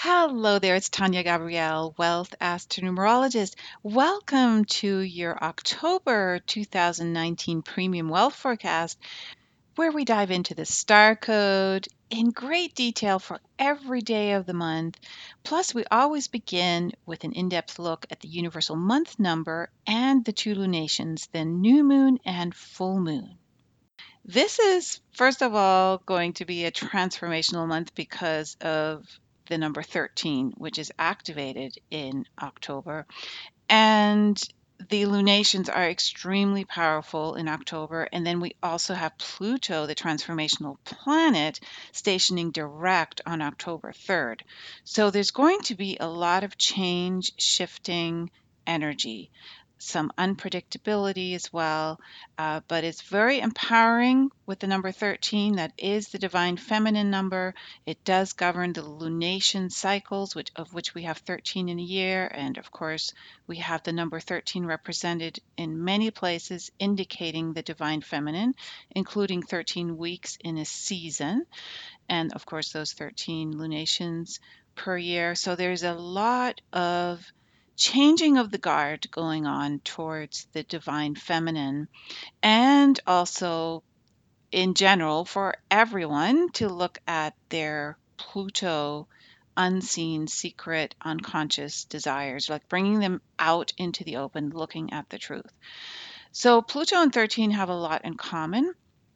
Hello there, it's Tanya Gabrielle, Wealth Astronumerologist. Welcome to your October 2019 Premium Wealth Forecast, where we dive into the star code in great detail for every day of the month. Plus, we always begin with an in-depth look at the universal month number and the two lunations, the new moon and full moon. This is, first of all, going to be a transformational month because of the number 13, which is activated in October. And the lunations are extremely powerful in October. And then we also have Pluto, the transformational planet, stationing direct on October 3rd. So there's going to be a lot of change, shifting energy, some unpredictability as well. But it's very empowering with the number 13. That is the divine feminine number. It does govern the lunation cycles, of which we have 13 in a year. And of course, we have the number 13 represented in many places, indicating the divine feminine, including 13 weeks in a season. And of course, those 13 lunations per year. So there's a lot of changing of the guard going on towards the divine feminine, and also in general for everyone to look at their Pluto unseen, secret, unconscious desires, like bringing them out into the open, looking at the truth. So Pluto and 13 have a lot in common.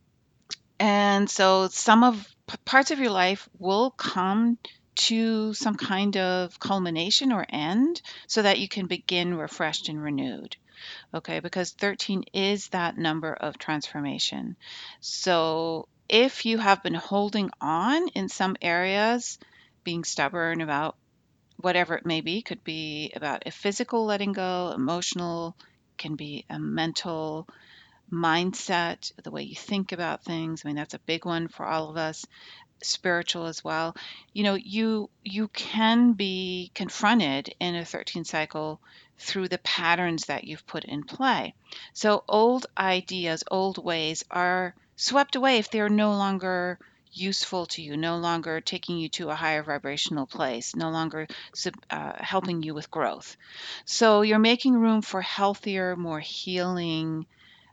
And so some of parts of your life will come to some kind of culmination or end so that you can begin refreshed and renewed. Okay, because 13 is that number of transformation. So if you have been holding on in some areas, being stubborn about whatever it may be, could be about a physical letting go, emotional, can be a mental mindset, the way you think about things. I mean, that's a big one for all of us, spiritual as well. You can be confronted in a 13 cycle through the patterns that you've put in play. So old ideas, old ways are swept away if they're no longer useful to you, no longer taking you to a higher vibrational place, no longer helping you with growth. So you're making room for healthier, more healing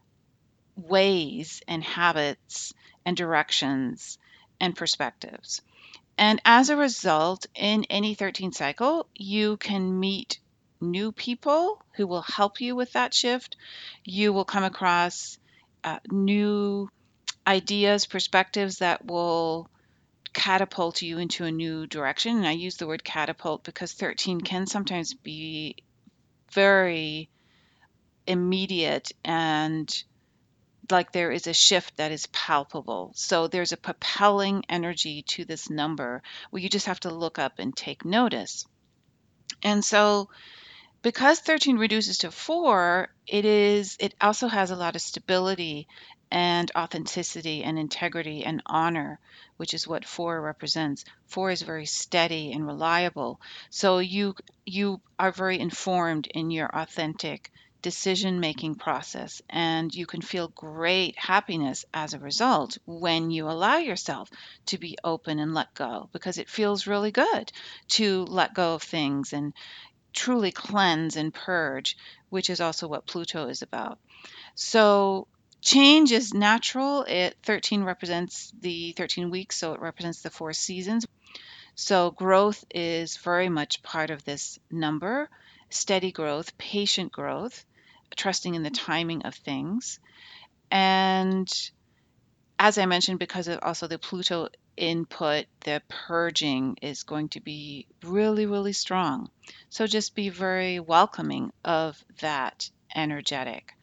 ways and habits and directions and perspectives. And as a result, in any 13 cycle, you can meet new people who will help you with that shift. You will come across new ideas, perspectives that will catapult you into a new direction. And I use the word catapult because 13 can sometimes be very immediate and like there is a shift that is palpable. So there's a propelling energy to this number where you just have to look up and take notice. And so because 13 reduces to 4, it also has a lot of stability and authenticity and integrity and honor, which is what 4 represents. 4 is very steady and reliable. So you are very informed in your authentic decision making process, and you can feel great happiness as a result when you allow yourself to be open and let go, because it feels really good to let go of things and truly cleanse and purge, which is also what Pluto is about. So change is natural. 13 represents the 13 weeks, so it represents the 4 seasons. So growth is very much part of this number. Steady growth, patient growth, trusting in the timing of things. And as I mentioned, because of also the Pluto input, the purging is going to be really, really strong. So just be very welcoming of that energetic.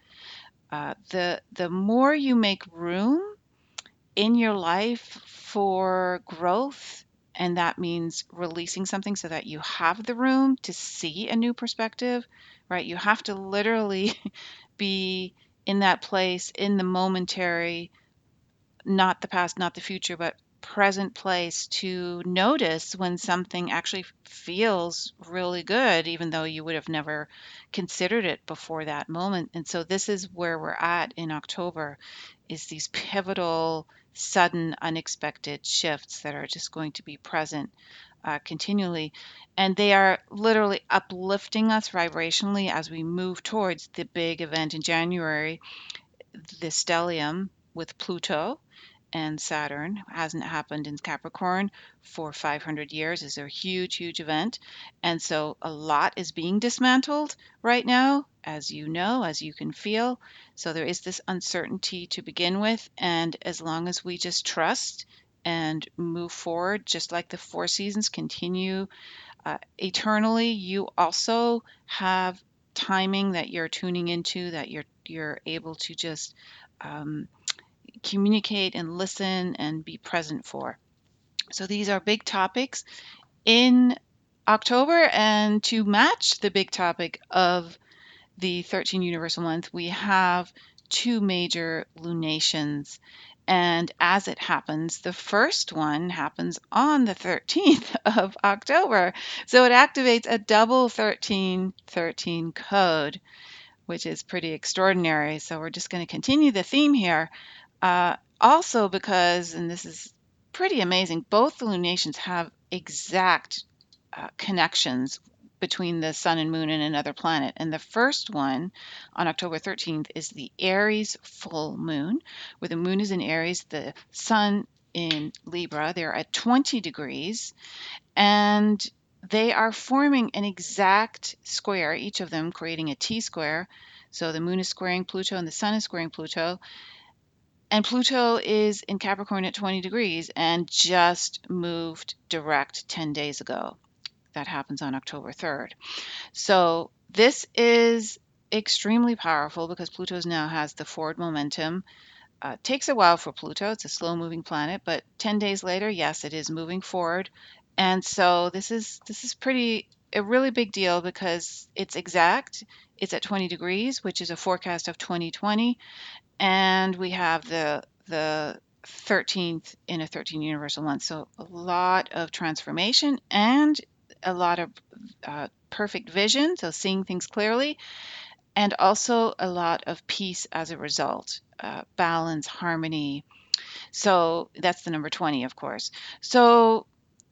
The more you make room in your life for growth, and that means releasing something so that you have the room to see a new perspective, right? You have to literally be in that place in the momentary, not the past, not the future, but present place to notice when something actually feels really good, even though you would have never considered it before that moment. And so this is where we're at in October, is these pivotal, sudden, unexpected shifts that are just going to be present continually. And they are literally uplifting us vibrationally as we move towards the big event in January, the stellium with Pluto and Saturn. Hasn't happened in Capricorn for 500 years. Is a huge, huge event. And so a lot is being dismantled right now, as you know, as you can feel. So there is this uncertainty to begin with. And as long as we just trust and move forward, just like the four seasons continue eternally, you also have timing that you're tuning into, that you're able to just um, communicate and listen and be present for. So these are big topics in October, and to match the big topic of the 13 universal month, we have two major lunations. And as it happens, the first one happens on the 13th of October. So it activates a double 1313 code, which is pretty extraordinary. So we're just going to continue the theme here. Also, because, and this is pretty amazing, both the lunations have exact connections between the sun and moon and another planet. And the first one on October 13th is the Aries full moon, where the moon is in Aries, the sun in Libra. They're at 20 degrees and they are forming an exact square, each of them creating a T square. So the moon is squaring Pluto and the sun is squaring Pluto. And Pluto is in Capricorn at 20 degrees and just moved direct 10 days ago. That happens on October 3rd. So this is extremely powerful because Pluto now has the forward momentum. Takes a while for Pluto. It's a slow moving planet, but 10 days later, yes, it is moving forward. And so this is pretty a really big deal because it's exact. It's at 20 degrees, which is a forecast of 2020, and we have the 13th in a 13 universal month. So a lot of transformation and a lot of perfect vision, so seeing things clearly, and also a lot of peace as a result, balance, harmony. So that's the number 20, of course. So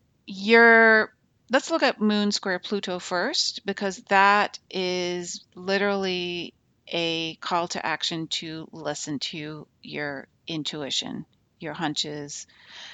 you're let's look at Moon square Pluto first, because that is literally a call to action to listen to your intuition, your hunches.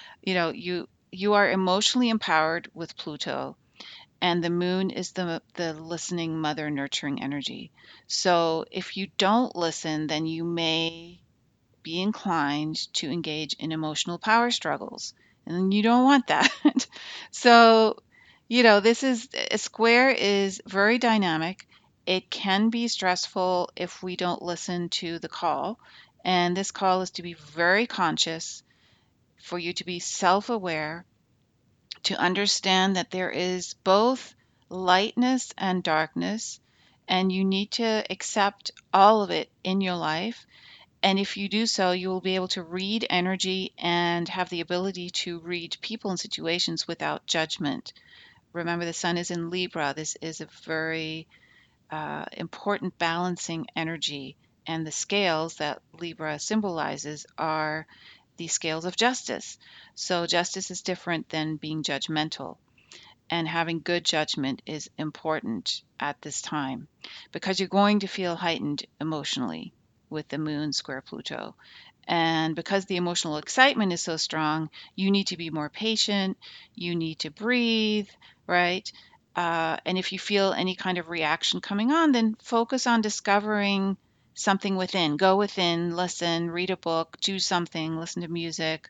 You are emotionally empowered with Pluto, and the moon is the listening mother nurturing energy. So if you don't listen, then you may be inclined to engage in emotional power struggles, and you don't want that. So, this is a square is very dynamic. It can be stressful if we don't listen to the call. And this call is to be very conscious, for you to be self aware, to understand that there is both lightness and darkness, and you need to accept all of it in your life. And if you do so, you will be able to read energy and have the ability to read people and situations without judgment. Remember, the sun is in Libra. This is a very important balancing energy. And the scales that Libra symbolizes are the scales of justice. So, justice is different than being judgmental. And having good judgment is important at this time, because you're going to feel heightened emotionally with the moon square Pluto. And because the emotional excitement is so strong, you need to be more patient. You need to breathe, right? And if you feel any kind of reaction coming on, then focus on discovering something within. Go within, listen, read a book, do something, listen to music.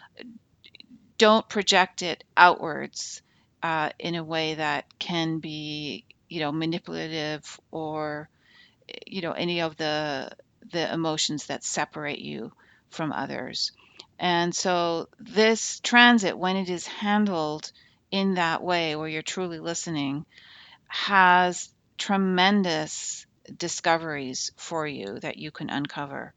Don't project it outwards in a way that can be, manipulative, or any of the emotions that separate you from others. And so this transit, when it is handled in that way where you're truly listening, has tremendous discoveries for you that you can uncover.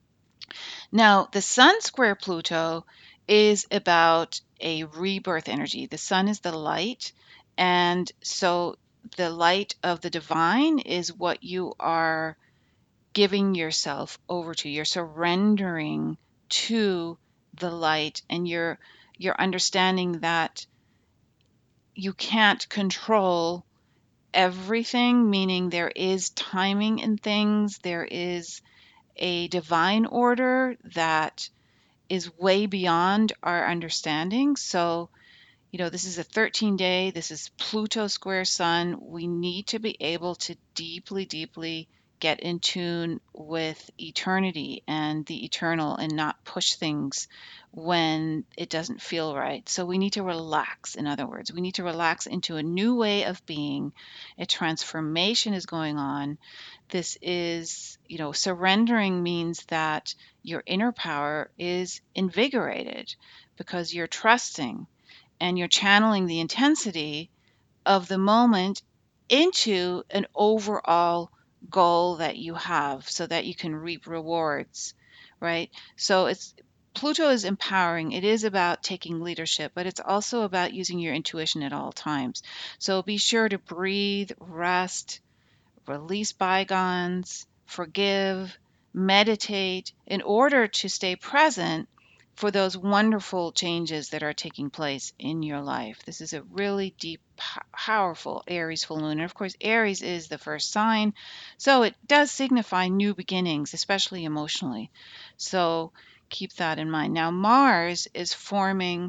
Now, the sun square Pluto is about a rebirth energy. The sun is the light, and so the light of the divine is what you are giving yourself over to. You're surrendering to the light, and you're understanding that you can't control everything, meaning there is timing in things. There is a divine order that is way beyond our understanding. So, this is a 13-day, this is Pluto square Sun. We need to be able to deeply, deeply get in tune with eternity and the eternal and not push things when it doesn't feel right. So we need to relax, in other words. We need to relax into a new way of being. A transformation is going on. This is, surrendering means that your inner power is invigorated because you're trusting and you're channeling the intensity of the moment into an overall goal that you have so that you can reap rewards, right? So it's Pluto is empowering. It is about taking leadership, but it's also about using your intuition at all times. So be sure to breathe, rest, release bygones, forgive, meditate in order to stay present for those wonderful changes that are taking place in your life. This is a really deep, powerful Aries full moon. And of course, Aries is the first sign. So it does signify new beginnings, especially emotionally. So keep that in mind. Now, Mars is forming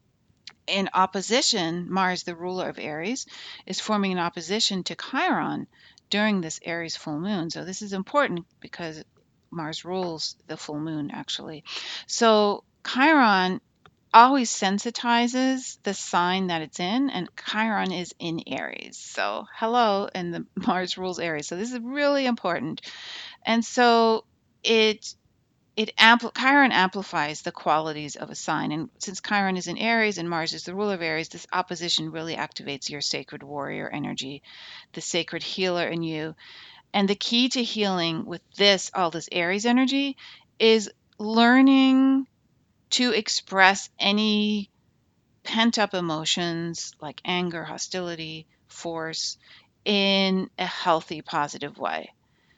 in opposition, Mars, the ruler of Aries, is forming an opposition to Chiron during this Aries full moon. So this is important because Mars rules the full moon, actually. So Chiron always sensitizes the sign that it's in, and Chiron is in Aries. So hello, and the Mars rules Aries. So this is really important. And so it Chiron amplifies the qualities of a sign, and since Chiron is in Aries and Mars is the ruler of Aries, this opposition really activates your sacred warrior energy, the sacred healer in you. And the key to healing with all this Aries energy, is learning to express any pent up emotions like anger, hostility, force in a healthy, positive way.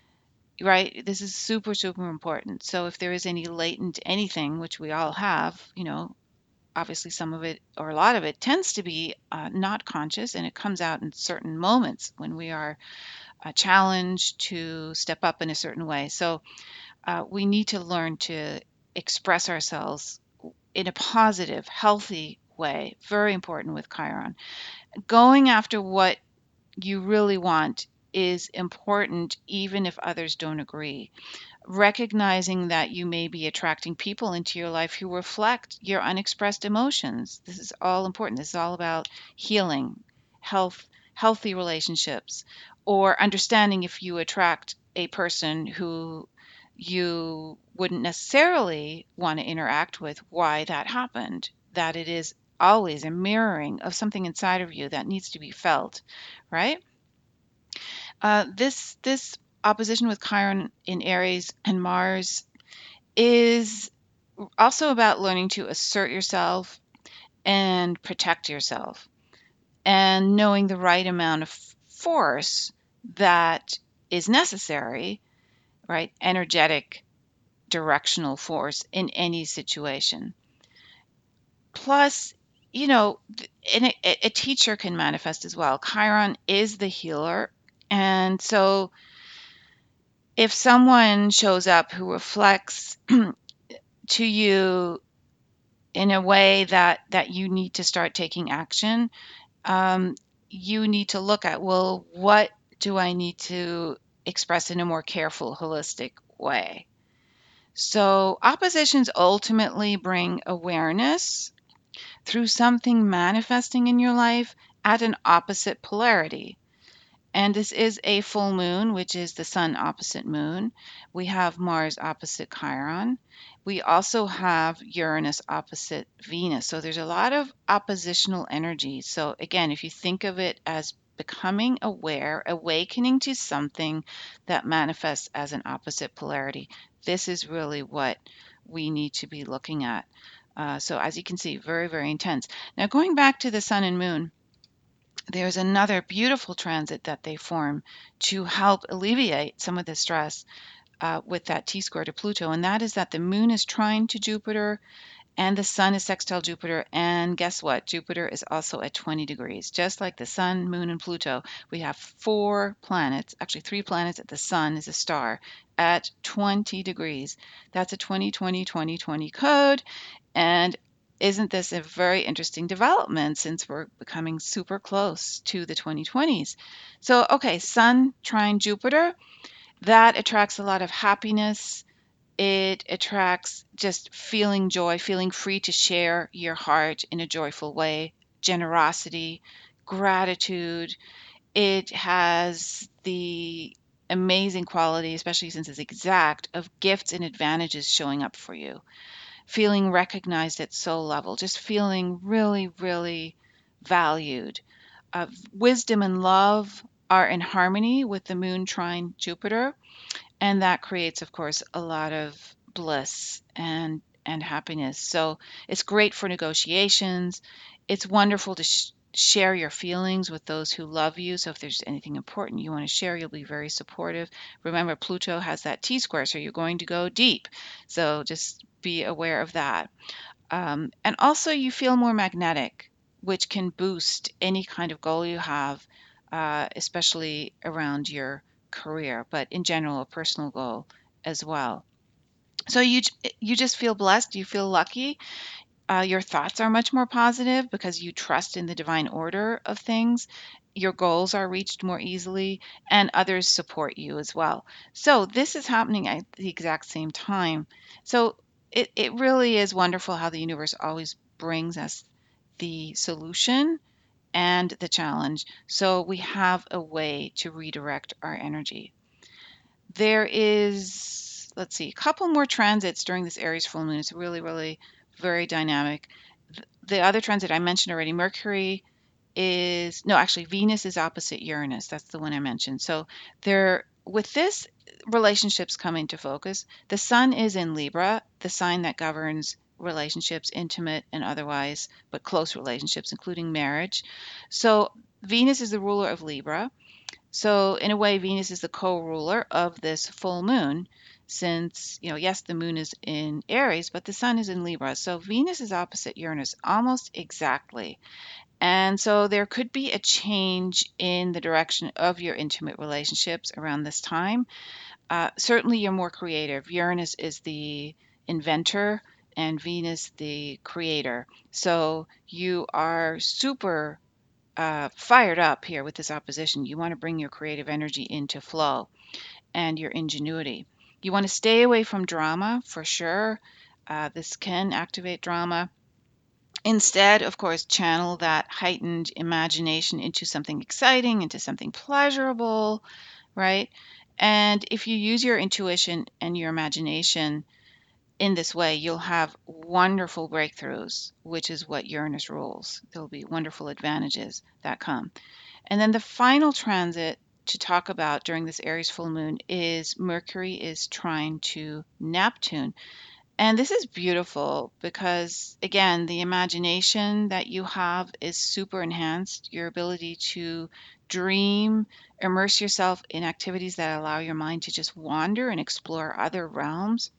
Right? This is super, super important. So if there is any latent anything, which we all have, obviously some of it or a lot of it tends to be not conscious, and it comes out in certain moments when we are challenged to step up in a certain way. So we need to learn to express ourselves in a positive, healthy way. Very important with Chiron. Going after what you really want is important, even if others don't agree. Recognizing that you may be attracting people into your life who reflect your unexpressed emotions. This is all important. This is all about healing, healthy relationships, or understanding if you attract a person who you wouldn't necessarily want to interact with, why that happened, that it is always a mirroring of something inside of you that needs to be felt, right? This opposition with Chiron in Aries and Mars is also about learning to assert yourself and protect yourself, and knowing the right amount of force that is necessary, right? Energetic, directional force in any situation. Plus, and a teacher can manifest as well. Chiron is the healer. And so if someone shows up who reflects to you in a way that you need to start taking action, um, you need to look at, well, what do I need to express in a more careful, holistic way? So oppositions ultimately bring awareness through something manifesting in your life at an opposite polarity. And this is a full moon, which is the sun opposite moon. We have Mars opposite Chiron. We also have Uranus opposite Venus. So there's a lot of oppositional energy. So again, if you think of it as becoming aware, awakening to something that manifests as an opposite polarity, this is really what we need to be looking at. So as you can see, very, very intense. Now going back to the sun and moon, there's another beautiful transit that they form to help alleviate some of the stress with that T square to Pluto, and that is that the moon is trine to Jupiter and the sun is sextile Jupiter. And guess what? Jupiter is also at 20 degrees. Just like the sun, moon, and Pluto, we have 4 planets, actually 3 planets, the sun is a star at 20 degrees. That's a 2020 code. And isn't this a very interesting development since we're becoming super close to the 2020s? So, okay, Sun trine Jupiter, that attracts a lot of happiness. It attracts just feeling joy, feeling free to share your heart in a joyful way, generosity, gratitude. It has the amazing quality, especially since it's exact, of gifts and advantages showing up for you, feeling recognized at soul level, just feeling really, really valued. Wisdom and love are in harmony with the moon trine Jupiter, and that creates, of course, a lot of bliss and happiness. So it's great for negotiations. It's wonderful to share your feelings with those who love you. So if there's anything important you want to share, you'll be very supportive. Remember, Pluto has that T square, so you're going to go deep. So just be aware of that. And also, you feel more magnetic, which can boost any kind of goal you have, especially around your career, but in general, a personal goal as well. So you just feel blessed. You feel lucky. Your thoughts are much more positive because you trust in the divine order of things. Your goals are reached more easily, and others support you as well. So this is happening at the exact same time. So it really is wonderful how the universe always brings us the solution and the challenge. So we have a way to redirect our energy. There is, let's see, a couple more transits during this Aries full moon. It's really, really very dynamic. The other transit I mentioned already, Mercury is, no, actually, Venus is opposite Uranus. That's the one I mentioned. So there, with this, relationships come into focus. The sun is in Libra, the sign that governs relationships, intimate and otherwise, but close relationships, including marriage. So Venus is the ruler of Libra. So in a way, Venus is the co-ruler of this full moon, since, yes, the moon is in Aries, but the sun is in Libra. So Venus is opposite Uranus almost exactly. And so there could be a change in the direction of your intimate relationships around this time. Certainly, you're more creative. Uranus is the inventor and Venus the creator. So you are super fired up here with this opposition. You want to bring your creative energy into flow and your ingenuity. You want to stay away from drama for sure. This can activate drama. Instead, of course, channel that heightened imagination into something exciting, into something pleasurable, right? And if you use your intuition and your imagination in this way, you'll have wonderful breakthroughs, which is what Uranus rules. There'll be wonderful advantages that come. And then the final transit to talk about during this Aries full moon is Mercury is trine to Neptune. And this is beautiful because, again, the imagination that you have is super enhanced. Your ability to dream, immerse yourself in activities that allow your mind to just wander and explore other realms.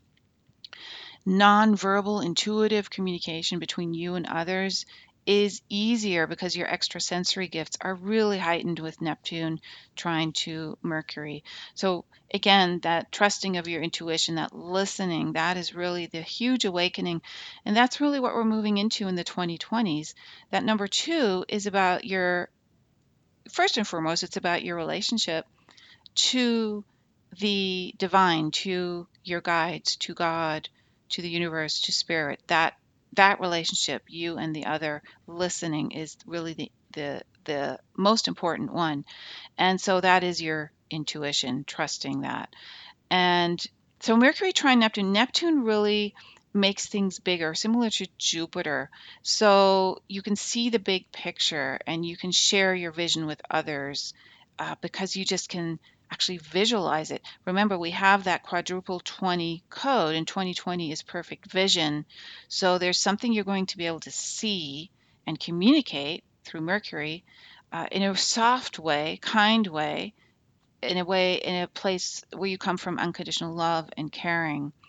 Nonverbal, intuitive communication between you and others is easier because your extrasensory gifts are really heightened with Neptune trine to Mercury. So, again, that trusting of your intuition, that listening, that is really the huge awakening. And that's really what we're moving into in the 2020s. That number two is about your, first and foremost, it's about your relationship to the divine, to your guides, to God, to the universe, to spirit. That relationship, you and the other listening, is really the most important one. And so that is your intuition, trusting that. And so Mercury trine Neptune, Neptune really makes things bigger, similar to Jupiter. So you can see the big picture and you can share your vision with others because you just can actually visualize it. Remember, we have that quadruple 20 code, and 2020 is perfect vision. So there's something you're going to be able to see and communicate through Mercury in a soft way, kind way, in a way, in a place where you come from unconditional love and caring.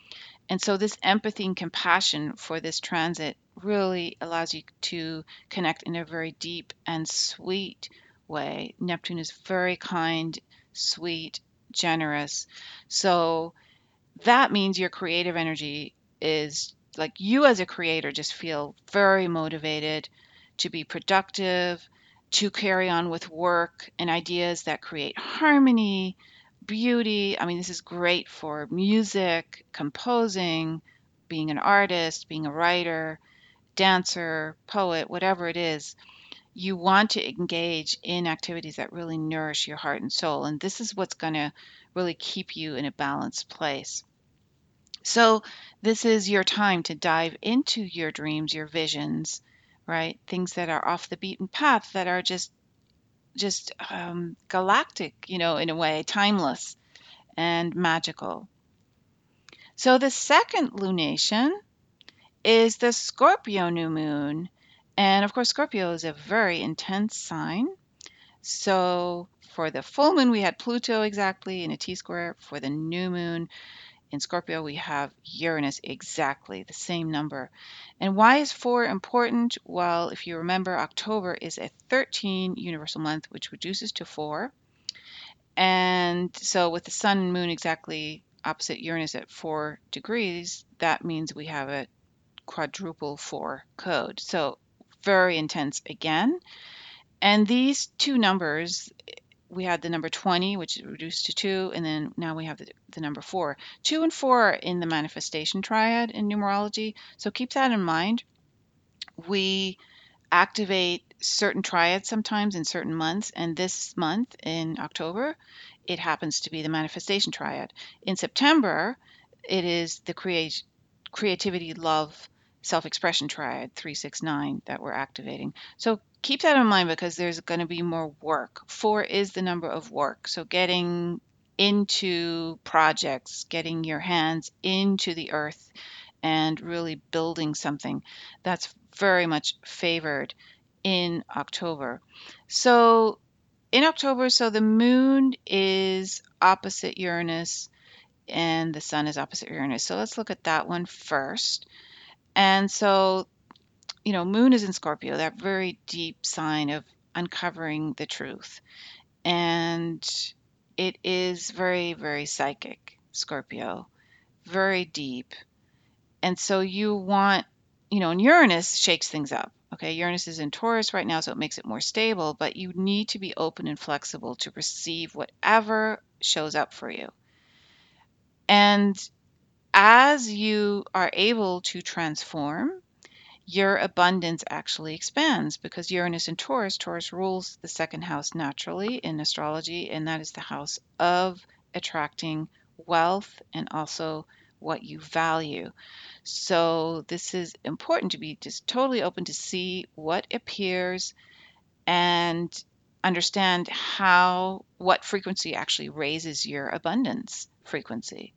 And so this empathy and compassion for this transit really allows you to connect in a very deep and sweet way. Neptune is very kind, sweet, generous. So that means your creative energy is like, you as a creator just feel very motivated to be productive, to carry on with work and ideas that create harmony, beauty. I mean, this is great for music, composing, being an artist, being a writer, dancer, poet, whatever it is. You want to engage in activities that really nourish your heart and soul. And this is what's going to really keep you in a balanced place. So, this is your time to dive into your dreams, your visions, right? Things that are off the beaten path, that are just galactic, in a way, timeless and magical. So, the second lunation is the Scorpio new moon. And of course, Scorpio is a very intense sign. So, for the full moon, we had Pluto exactly in a T square. For the new moon, in Scorpio, we have Uranus, exactly the same number. And why is 4 important? Well, if you remember, October is a 13 universal month, which reduces to 4. And so, with the sun and moon exactly opposite Uranus at 4 degrees, that means we have a quadruple 4 code. So, very intense again. And these two numbers, we had the number 20, which is reduced to 2, and then now we have the number 4. 2 and 4 are in the manifestation triad in numerology, so keep that in mind. We activate certain triads sometimes in certain months, and this month in October, it happens to be the manifestation triad. In September, it is the creativity, love, self-expression triad 369 that we're activating. So keep that in mind because there's going to be more work. 4 is the number of work. So getting into projects, getting your hands into the earth and really building something, that's very much favored in October. So in October, so the moon is opposite Uranus and the sun is opposite Uranus. So let's look at that one first. And so, moon is in Scorpio, that very deep sign of uncovering the truth. And it is very, very psychic, Scorpio, very deep. And so you want, and Uranus shakes things up. Okay, Uranus is in Taurus right now, so it makes it more stable, but you need to be open and flexible to receive whatever shows up for you. And as you are able to transform, your abundance actually expands because Uranus in Taurus, Taurus rules the second house naturally in astrology, and that is the house of attracting wealth and also what you value. So this is important to be just totally open to see what appears and understand what frequency actually raises your abundance frequency.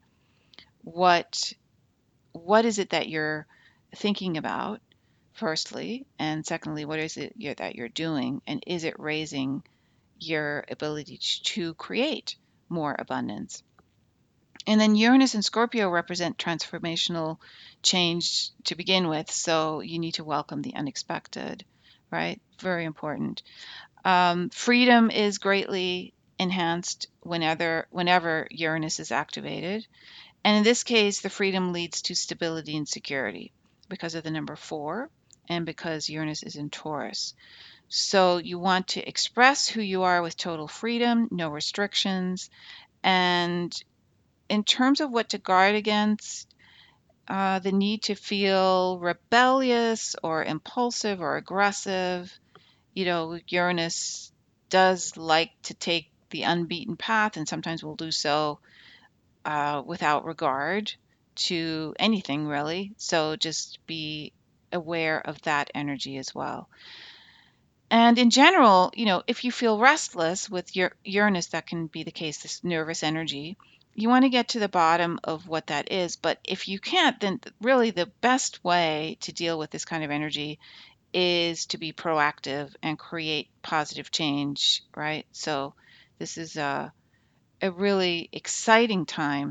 What is it that you're thinking about, firstly, and secondly, what is it that you're doing, and is it raising your ability to create more abundance? And then Uranus and Scorpio represent transformational change to begin with, so you need to welcome the unexpected, right? Very important. Freedom is greatly enhanced whenever Uranus is activated. And in this case, the freedom leads to stability and security because of the number 4 and because Uranus is in Taurus. So you want to express who you are with total freedom, no restrictions. And in terms of what to guard against, the need to feel rebellious or impulsive or aggressive. Uranus does like to take the unbeaten path, and sometimes will do so without regard to anything really. So just be aware of that energy as well. And in general, if you feel restless with your Uranus, that can be the case, this nervous energy. You want to get to the bottom of what that is. But if you can't, then really the best way to deal with this kind of energy is to be proactive and create positive change, right? So this is a really exciting time,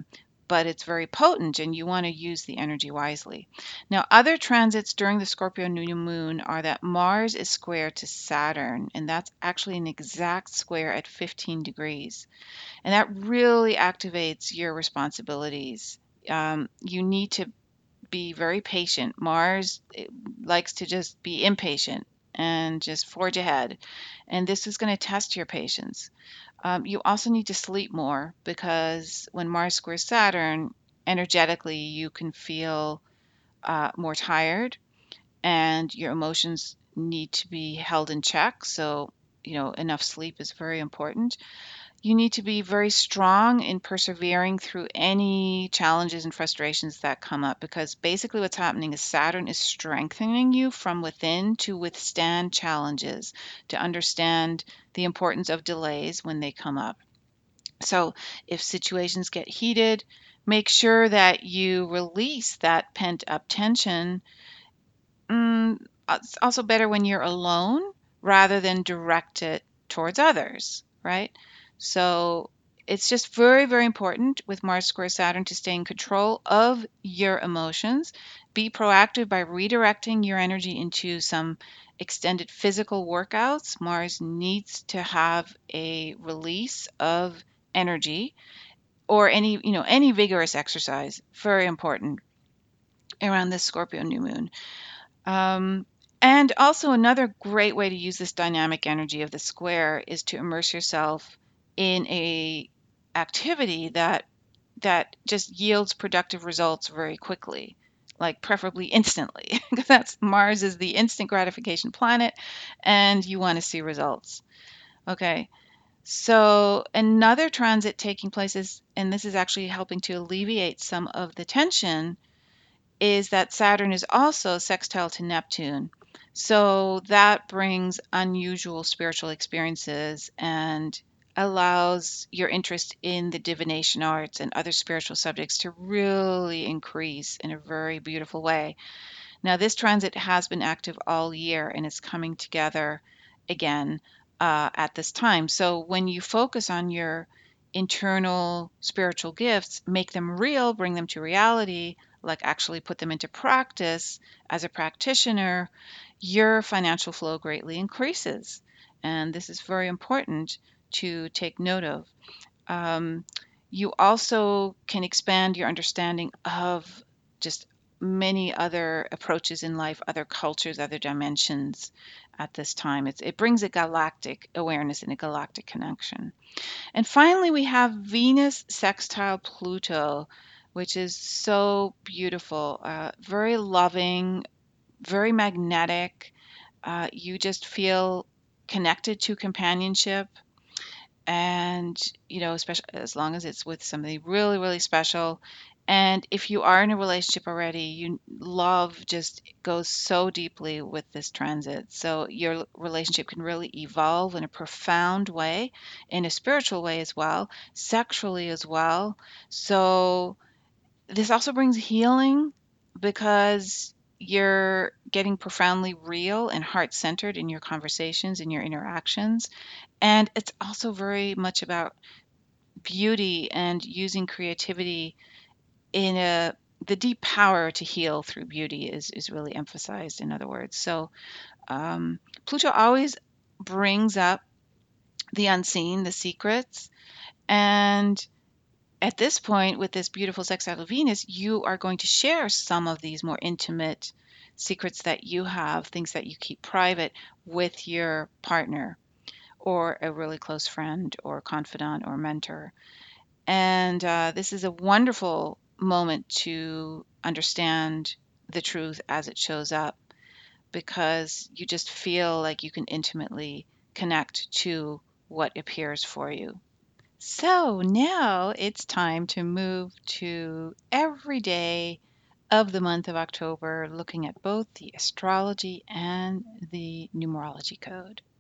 but it's very potent and you want to use the energy wisely. Now, other transits during the Scorpio new moon are that Mars is square to Saturn, and that's actually an exact square at 15 degrees. And that really activates your responsibilities. You need to be very patient. Mars likes to just be impatient and just forge ahead. And this is going to test your patience. You also need to sleep more because when Mars squares Saturn, energetically, you can feel more tired and your emotions need to be held in check. So, enough sleep is very important. You need to be very strong in persevering through any challenges and frustrations that come up because basically what's happening is Saturn is strengthening you from within to withstand challenges, to understand the importance of delays when they come up. So if situations get heated, make sure that you release that pent up tension. It's also better when you're alone rather than direct it towards others, right? So it's just very, very important with Mars square Saturn to stay in control of your emotions. Be proactive by redirecting your energy into some extended physical workouts. Mars needs to have a release of energy or any vigorous exercise. Very important around this Scorpio new moon. Um, and also another great way to use this dynamic energy of the square is to immerse yourself in a activity that just yields productive results very quickly, like preferably instantly, because that's Mars is the instant gratification planet and you want to see results. Okay. So another transit taking place is, and this is actually helping to alleviate some of the tension, is that Saturn is also sextile to Neptune. So that brings unusual spiritual experiences and allows your interest in the divination arts and other spiritual subjects to really increase in a very beautiful way. Now, this transit has been active all year and it's coming together again at this time. So, when you focus on your internal spiritual gifts, make them real, bring them to reality, like actually put them into practice as a practitioner, your financial flow greatly increases. And this is very important to take note of. Um, you also can expand your understanding of just many other approaches in life, other cultures, other dimensions at this time. It brings a galactic awareness and a galactic connection. And finally, we have Venus sextile Pluto, which is so beautiful, very loving, very magnetic. You just feel connected to companionship and especially as long as it's with somebody really really special. And if you are in a relationship already, you love just goes so deeply with this transit, so your relationship can really evolve in a profound way, in a spiritual way as well, sexually as well. So this also brings healing because you're getting profoundly real and heart centered in your conversations and your interactions. And it's also very much about beauty and using creativity in a the deep power to heal through beauty is really emphasized, in other words. So Pluto always brings up the unseen, the secrets. And at this point, with this beautiful sextile of Venus, you are going to share some of these more intimate secrets that you have, things that you keep private, with your partner or a really close friend or confidant or mentor. And this is a wonderful moment to understand the truth as it shows up because you just feel like you can intimately connect to what appears for you. So now it's time to move to every day of the month of October, looking at both the astrology and the numerology code.